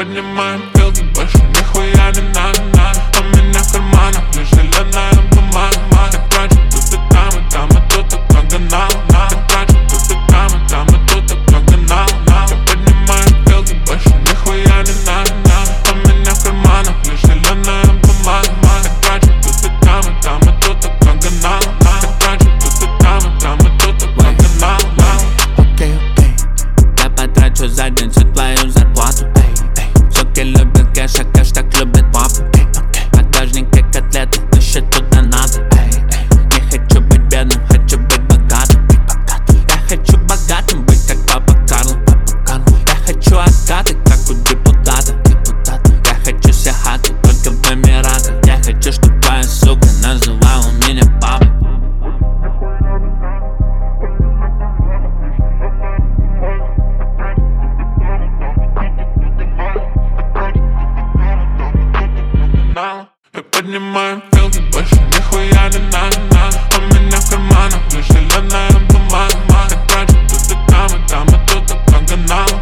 поднимаем пилки, больше нихуя не надо. У меня в карманах лишь зеленая бумага. Так трачу тут и там, и тут такой канал. Так трачу тут и там, и тут такой канал. Я поднимаю пилки, больше нихуя не надо. У меня в карманах лишь зеленая бумага. Так трачу тут и там, и тут такой канал. Так трачу тут и там, и тут такой канал. Окей, я потрачу за день всю твою зарплату. Суки любят кэш, а кэш так любит папу. Багажники котлеты, на счету донаты. Не хочу быть бедным, хочу быть богатым. Я хочу богатым быть, как папа Карло. Я хочу откаты, как у депутата. Я хочу сягаты, только в Эмиратах. Я хочу, чтоб твоя сука называла меня папой. Мы поднимаем пилки, больше нихуя не надо. У меня в карманах лишь зеленая бумага. Так трачу тут и там, и тут такой канал.